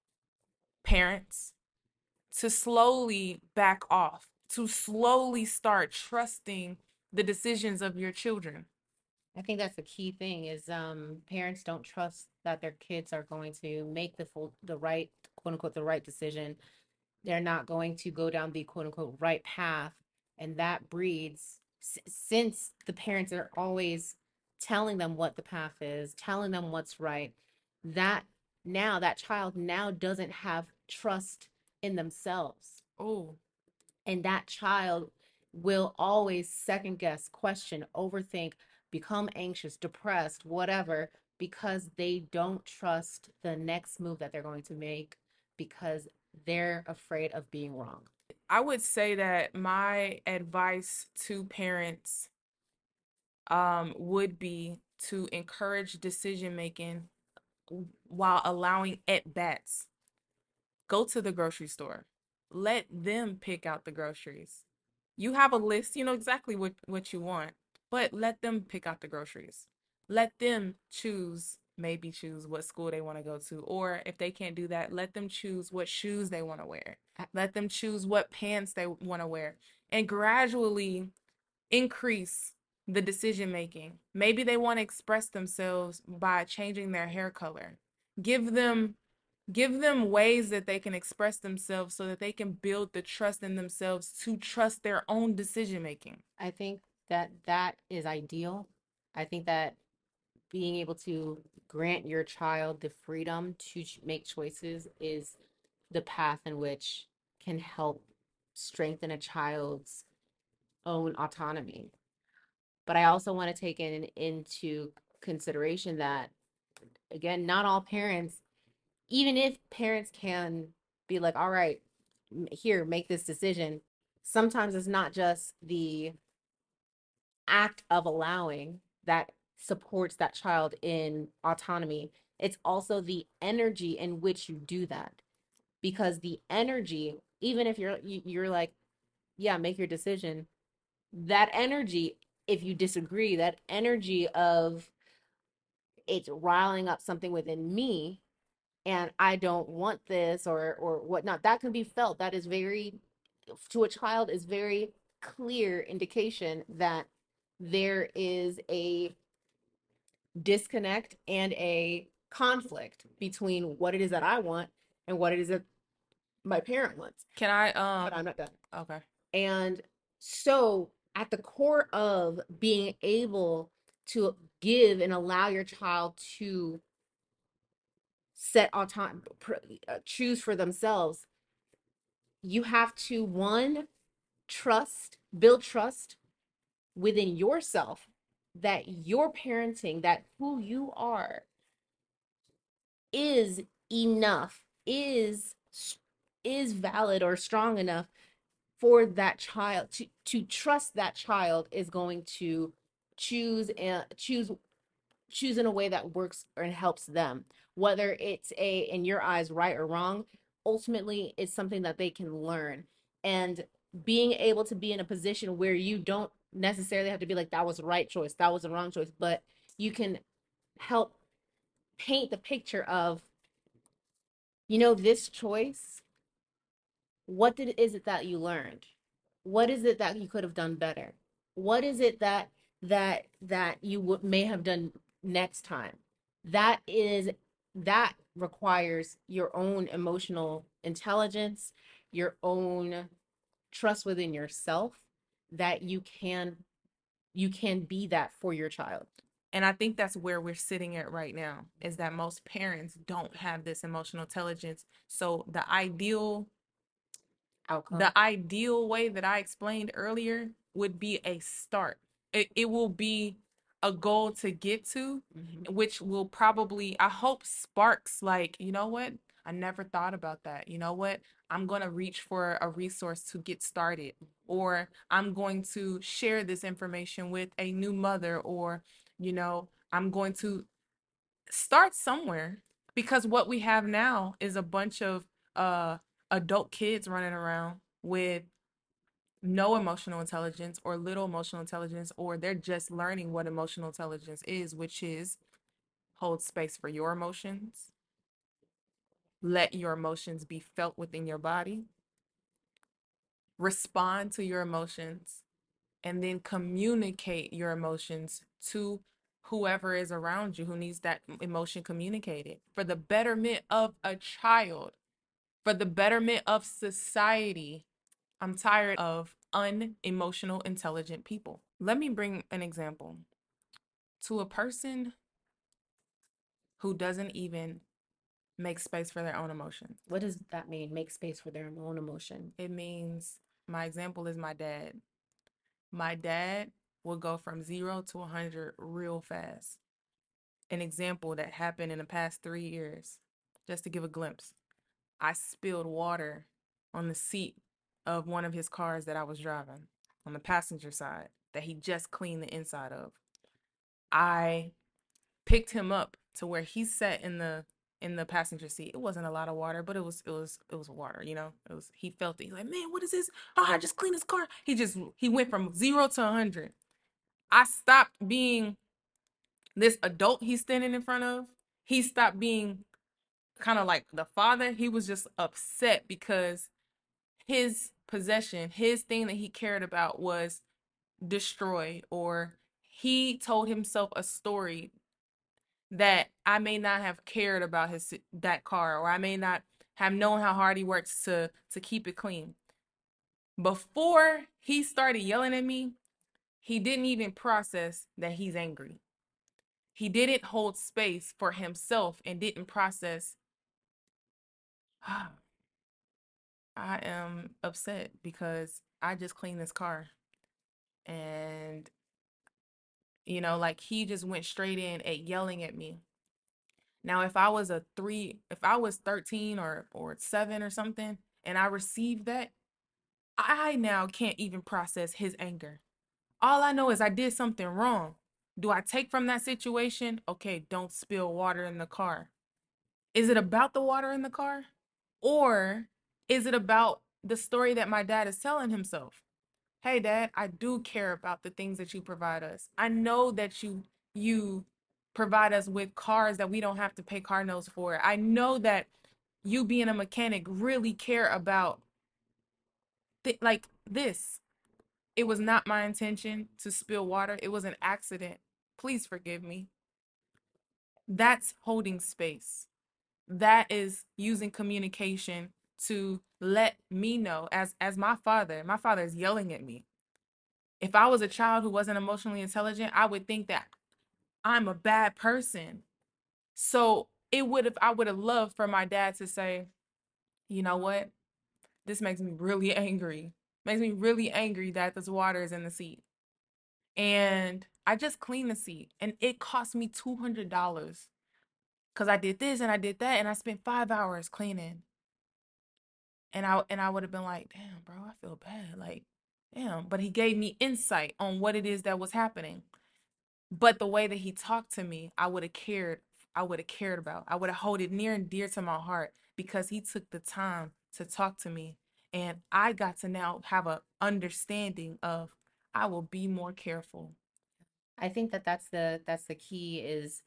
[SPEAKER 1] parents, to slowly back off, to slowly start trusting the decisions of your children?
[SPEAKER 2] I think that's the key thing is um parents don't trust that their kids are going to make the full the right quote unquote the right decision. They're not going to go down the quote unquote right path. And that breeds, s- since the parents are always telling them what the path is, telling them what's right, that now that child now doesn't have trust in themselves.
[SPEAKER 1] Oh,
[SPEAKER 2] And that child will always second guess, question, overthink, become anxious, depressed, whatever, because they don't trust the next move that they're going to make because they're afraid of being wrong.
[SPEAKER 1] I would say that my advice to parents um, would be to encourage decision making while allowing at bats. Go to the grocery store. Let them pick out the groceries. You have a list, you know exactly what, what you want, but let them pick out the groceries. Let them choose, maybe choose what school they want to go to. Or if they can't do that, let them choose what shoes they want to wear. Let them choose what pants they want to wear. And gradually increase the decision making. Maybe they want to express themselves by changing their hair color. Give them give them ways that they can express themselves so that they can build the trust in themselves to trust their own decision making.
[SPEAKER 2] I think that that is ideal. I think that being able to grant your child the freedom to ch- make choices is the path in which can help strengthen a child's own autonomy. But I also want to take in into consideration that again, not all parents, even if parents can be like, all right, here, make this decision, sometimes it's not just the act of allowing that supports that child in autonomy. It's also the energy in which you do that. Because the energy, even if you're you're like, yeah, make your decision, that energy, if you disagree, that energy of it's riling up something within me and I don't want this or or whatnot, that can be felt. That is very, to a child, is very clear indication that there is a disconnect and a conflict between what it is that I want and what it is that my parent wants.
[SPEAKER 1] Can I um
[SPEAKER 2] But I'm not done.
[SPEAKER 1] okay.
[SPEAKER 2] And so, at the core of being able to give and allow your child to set autonomy, uh, choose for themselves, you have to one, trust, build trust within yourself that your parenting, that who you are, is enough, is is valid or strong enough for that child to to trust that child is going to choose and choose choose in a way that works and helps them, whether it's a in your eyes right or wrong. Ultimately it's something that they can learn, and being able to be in a position where you don't necessarily have to be like that was the right choice, that was the wrong choice, but you can help paint the picture of, you know, this choice, what did is it that you learned, what is it that you could have done better, what is it that that that you would may have done next time. That is, that requires your own emotional intelligence, your own trust within yourself, that you can you can be that for your child.
[SPEAKER 1] And I think that's where we're sitting at right now, is that most parents don't have this emotional intelligence. So the ideal
[SPEAKER 2] Outcome.
[SPEAKER 1] the ideal way that I explained earlier would be a start. It, it will be a goal to get to,
[SPEAKER 2] Mhm.
[SPEAKER 1] which will probably, I hope, sparks like, you know what? I never thought about that. You know what? I'm going to reach for a resource to get started, or I'm going to share this information with a new mother, or, you know, I'm going to start somewhere, because what we have now is a bunch of uh adult kids running around with no emotional intelligence or little emotional intelligence, or they're just learning what emotional intelligence is, which is hold space for your emotions, let your emotions be felt within your body, respond to your emotions, and then communicate your emotions to whoever is around you who needs that emotion communicated for the betterment of a child, for the betterment of society. I'm tired of unemotional, intelligent people. Let me bring an example. To a person who doesn't even make space for their own emotions,
[SPEAKER 2] What does that mean? Make space for their own emotion.
[SPEAKER 1] it means, my example is my dad. My dad will go from zero to one hundred real fast. An example that happened in the past three years, just to give a glimpse. I spilled water on the seat of one of his cars that I was driving on the passenger side that he just cleaned the inside of. I picked him up to where he sat in the in the passenger seat. It wasn't a lot of water, but it was it was it was water, you know. It was he felt it. He's like, "Man, what is this? Oh, I just cleaned his car." He just he went from zero to one hundred. I stopped being this adult he's standing in front of. He stopped being kind of like the father. He was just upset because his possession, his thing that he cared about was destroyed, or he told himself a story that I may not have cared about his that car, or I may not have known how hard he works to to keep it clean. Before he started yelling at me, he didn't even process that he's angry. He didn't hold space for himself and didn't process, ah, I am upset because I just cleaned this car. And, you know, like he just went straight in at yelling at me. Now, if I was a three, if I was thirteen or or seven or something, and I received that, I now can't even process his anger. All I know is I did something wrong. Do I take from that situation? Okay, don't spill water in the car. Is it about the water in the car? Or is it about the story that my dad is telling himself? Hey dad, I do care about the things that you provide us. I know that you you provide us with cars that we don't have to pay car notes for. I know that you being a mechanic really care about th- like this. It was not my intention to spill water. It was an accident. Please forgive me. That's holding space. That is using communication to let me know, as as my father, my father is yelling at me. If I was a child who wasn't emotionally intelligent, I would think that I'm a bad person. So it would have I would have loved for my dad to say, you know what? This makes me really angry. Makes me really angry that this water is in the seat. And I just cleaned the seat and it cost me two hundred dollars because I did this and I did that and I spent five hours cleaning. And I and I would have been like, damn, bro, I feel bad. Like, damn. But he gave me insight on what it is that was happening. But the way that he talked to me, I would have cared. I would have cared about. I would have held it near and dear to my heart because he took the time to talk to me. And I got to now have a understanding of I will be more careful.
[SPEAKER 2] I think that that's the that's the key is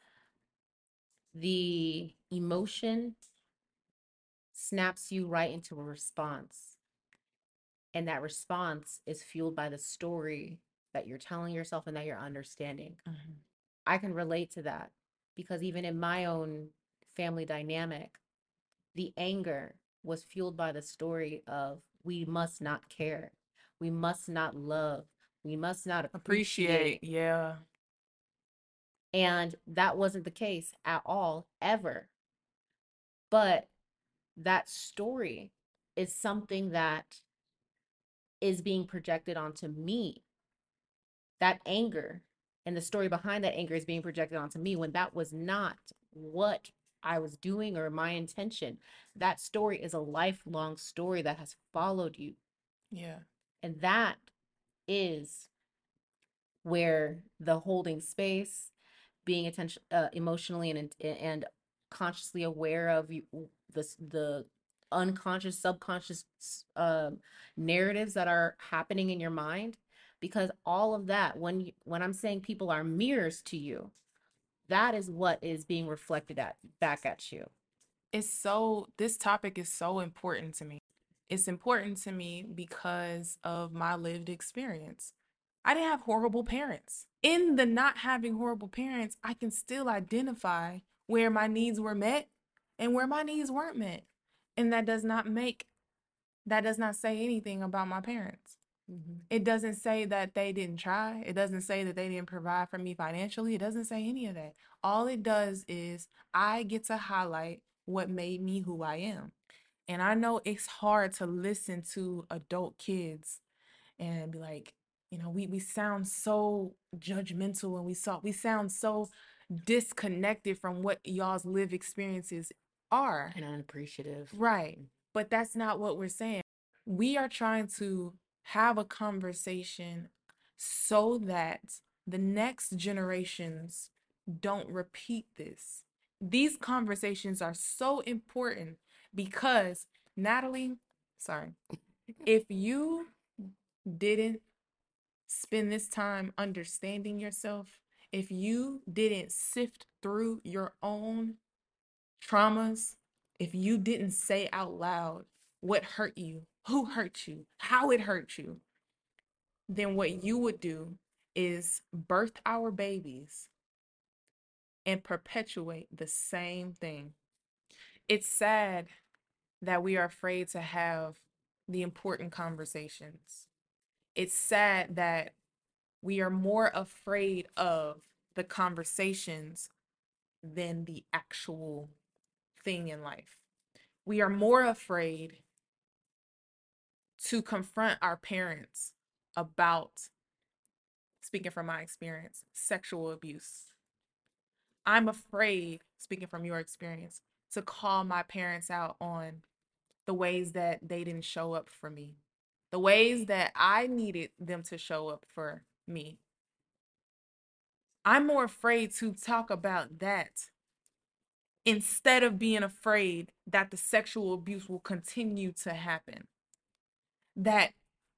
[SPEAKER 2] the emotion snaps you right into a response. And that response is fueled by the story that you're telling yourself and that you're understanding.
[SPEAKER 1] Mhm.
[SPEAKER 2] I can relate to that because even in my own family dynamic, the anger was fueled by the story of we must not care, we must not love, we must not
[SPEAKER 1] Appreciate,
[SPEAKER 2] appreciate.
[SPEAKER 1] yeah.
[SPEAKER 2] And that wasn't the case at all, ever. But that story is something that is being projected onto me. That anger and the story behind that anger is being projected onto me when that was not what I was doing or my intention. That story is a lifelong story that has followed you.
[SPEAKER 1] Yeah.
[SPEAKER 2] And that is where the holding space, being attention, uh, emotionally and and consciously aware of you, the the unconscious, subconscious um, narratives that are happening in your mind, because all of that, when you, when I'm saying people are mirrors to you, that is what is being reflected at back at you.
[SPEAKER 1] It's so, this topic is so important to me. It's important to me because of my lived experience. I didn't have horrible parents. In the not having horrible parents, I can still identify where my needs were met and where my needs weren't met. And that does not make, that does not say anything about my parents.
[SPEAKER 2] Mm-hmm.
[SPEAKER 1] It doesn't say that they didn't try. It doesn't say that they didn't provide for me financially. It doesn't say any of that. All it does is I get to highlight what made me who I am. And I know it's hard to listen to adult kids and be like, you know, we, we sound so judgmental and we saw we sound so disconnected from what y'all's live experiences are.
[SPEAKER 2] And unappreciative.
[SPEAKER 1] Right. But that's not what we're saying. We are trying to have a conversation so that the next generations don't repeat this. These conversations are so important because, Natalie, sorry, if you didn't spend this time understanding yourself, if you didn't sift through your own traumas, if you didn't say out loud what hurt you, who hurt you, how it hurt you, then what you would do is birth our babies and perpetuate the same thing. It's sad that we are afraid to have the important conversations. It's sad that we are more afraid of the conversations than the actual thing in life. We are more afraid to confront our parents about, speaking from my experience, sexual abuse. I'm afraid, speaking from your experience, to call my parents out on the ways that they didn't show up for me, the ways that I needed them to show up for me. I'm more afraid to talk about that instead of being afraid that the sexual abuse will continue to happen, that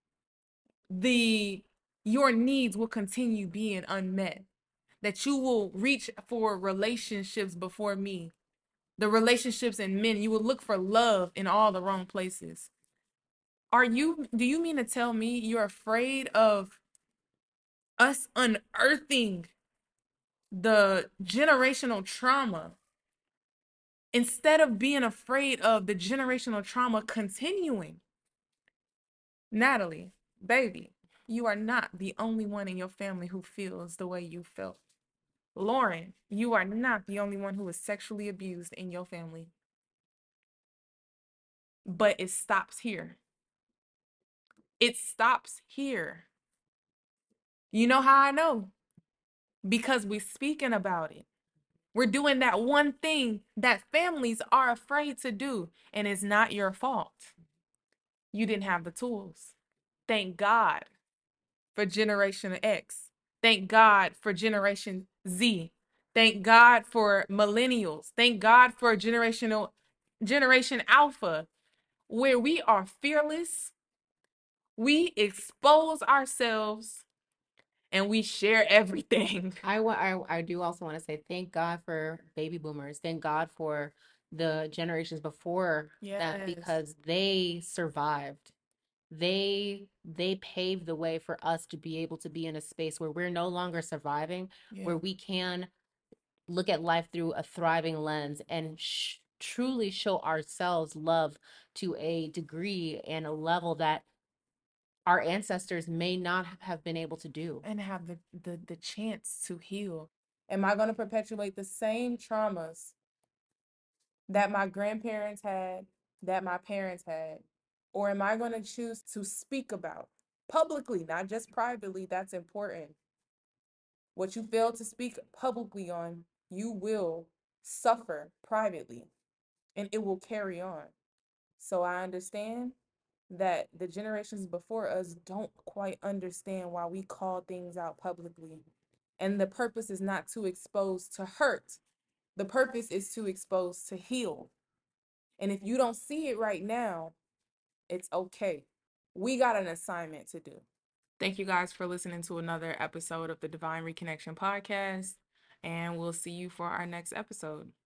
[SPEAKER 1] the your needs will continue being unmet, that you will reach for relationships before me, the relationships in men, you will look for love in all the wrong places. Are you, do you mean to tell me you're afraid of us unearthing the generational trauma instead of being afraid of the generational trauma continuing? Natalie, baby, you are not the only one in your family who feels the way you felt. Lauren, you are not the only one who was sexually abused in your family. But it stops here. It stops here. You know how I know? Because we're speaking about it. We're doing that one thing that families are afraid to do, and it's not your fault. You didn't have the tools. Thank God for Generation X. Thank God for Generation Z. Thank God for millennials. Thank God for generational Generation Alpha, where we are fearless, we expose ourselves, and we share everything.
[SPEAKER 2] I, wa- I, I do also want to say thank God for baby boomers. Thank God for the generations before that,
[SPEAKER 1] Yes.
[SPEAKER 2] because they survived. They they paved the way for us to be able to be in a space where we're no longer surviving,
[SPEAKER 1] Yeah.
[SPEAKER 2] where we can look at life through a thriving lens and sh- truly show ourselves love to a degree and a level that our ancestors may not have been able to do.
[SPEAKER 1] And have the, the, the chance to heal. Am I going to perpetuate the same traumas that my grandparents had, that my parents had? Or am I going to choose to speak about publicly, not just privately? That's important. What you fail to speak publicly on, you will suffer privately and it will carry on. So I understand that the generations before us don't quite understand why we call things out publicly. And the purpose is not to expose to hurt. The purpose is to expose to heal. And if you don't see it right now, it's okay. We got an assignment to do. Thank you guys for listening to another episode of the Divine Reconnection Podcast. And we'll see you for our next episode.